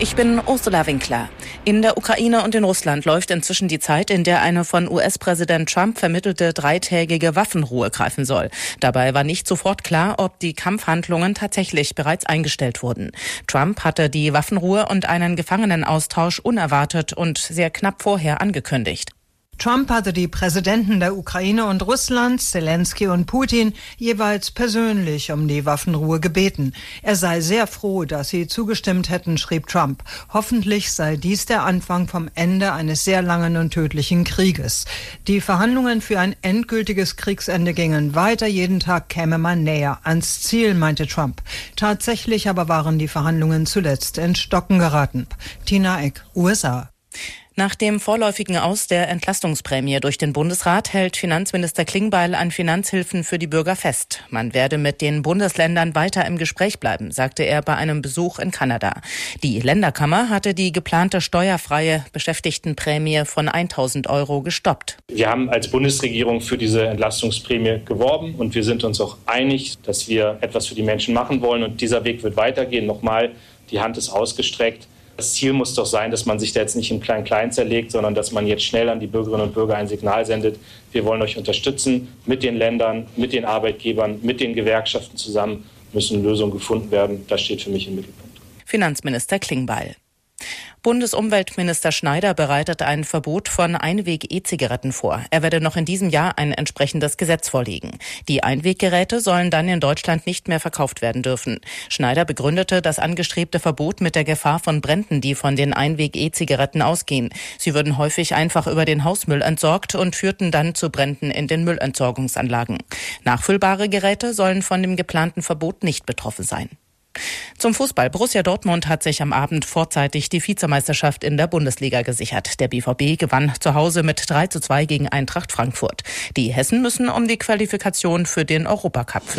Ich bin Ursula Winkler. In der Ukraine und in Russland läuft inzwischen die Zeit, in der eine von US-Präsident Trump vermittelte 3-tägige Waffenruhe greifen soll. Dabei war nicht sofort klar, ob die Kampfhandlungen tatsächlich bereits eingestellt wurden. Trump hatte die Waffenruhe und einen Gefangenenaustausch unerwartet und sehr knapp vorher angekündigt. Trump hatte die Präsidenten der Ukraine und Russlands, Zelensky und Putin, jeweils persönlich um die Waffenruhe gebeten. Er sei sehr froh, dass sie zugestimmt hätten, schrieb Trump. Hoffentlich sei dies der Anfang vom Ende eines sehr langen und tödlichen Krieges. Die Verhandlungen für ein endgültiges Kriegsende gingen weiter. Jeden Tag käme man näher ans Ziel, meinte Trump. Tatsächlich aber waren die Verhandlungen zuletzt ins Stocken geraten. Tina Eck, USA. Nach dem vorläufigen Aus der Entlastungsprämie durch den Bundesrat hält Finanzminister Klingbeil an Finanzhilfen für die Bürger fest. Man werde mit den Bundesländern weiter im Gespräch bleiben, sagte er bei einem Besuch in Kanada. Die Länderkammer hatte die geplante steuerfreie Beschäftigtenprämie von 1.000 € gestoppt. Wir haben als Bundesregierung für diese Entlastungsprämie geworben und wir sind uns auch einig, dass wir etwas für die Menschen machen wollen und dieser Weg wird weitergehen. Nochmal, die Hand ist ausgestreckt. Das Ziel muss doch sein, dass man sich da jetzt nicht im Klein-Klein zerlegt, sondern dass man jetzt schnell an die Bürgerinnen und Bürger ein Signal sendet. Wir wollen euch unterstützen mit den Ländern, mit den Arbeitgebern, mit den Gewerkschaften zusammen müssen Lösungen gefunden werden. Das steht für mich im Mittelpunkt. Finanzminister Klingbeil. Bundesumweltminister Schneider bereitet ein Verbot von Einweg-E-Zigaretten vor. Er werde noch in diesem Jahr ein entsprechendes Gesetz vorlegen. Die Einweggeräte sollen dann in Deutschland nicht mehr verkauft werden dürfen. Schneider begründete das angestrebte Verbot mit der Gefahr von Bränden, die von den Einweg-E-Zigaretten ausgehen. Sie würden häufig einfach über den Hausmüll entsorgt und führten dann zu Bränden in den Müllentsorgungsanlagen. Nachfüllbare Geräte sollen von dem geplanten Verbot nicht betroffen sein. Zum Fußball. Borussia Dortmund hat sich am Abend vorzeitig die Vizemeisterschaft in der Bundesliga gesichert. Der BVB gewann zu Hause mit 3:2 gegen Eintracht Frankfurt. Die Hessen müssen um die Qualifikation für den Europacup